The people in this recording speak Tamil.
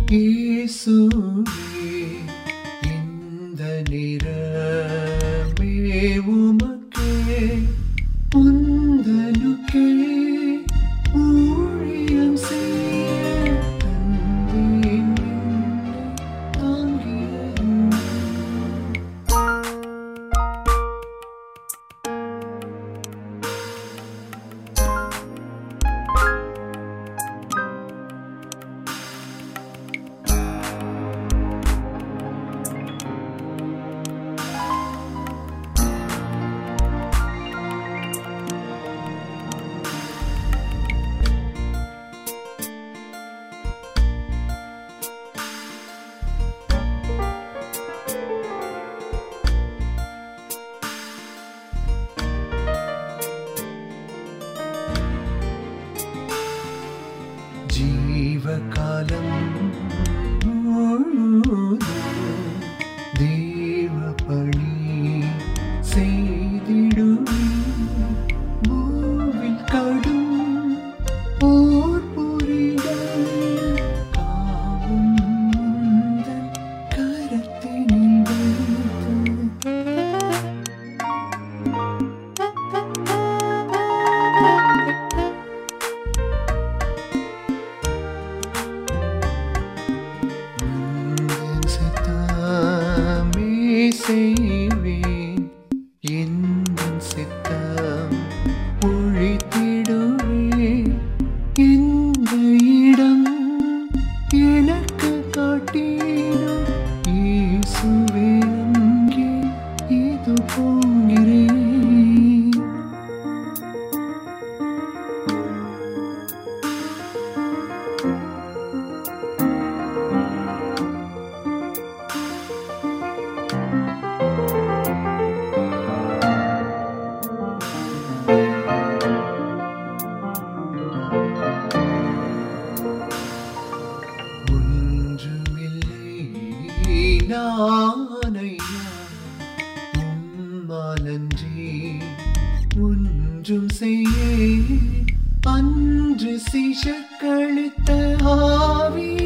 இயேசுவே இந்த நிறமே உமக்கே உந்தனுக்கே ஊழியம் செய்ய தந்தேன் தாங்கியது. ஜீவகாலம் முழுதும் தேவ பணி செய்திடுவேன். பூவில் கடும் போர் புரிட காவும் உந்தன் கரத்தினில் வைத்து. செய்வேன் என் சித்தம் ஒழித்திடுவேன். இந்த இடம் எனக்கு காட்டிடும் இயேசுவே அங்கே இது போகிறேன். நானையா உம்மாலன்றி ஒன்றும் செய்ய அன்று சிஷக்களித்த ஆவி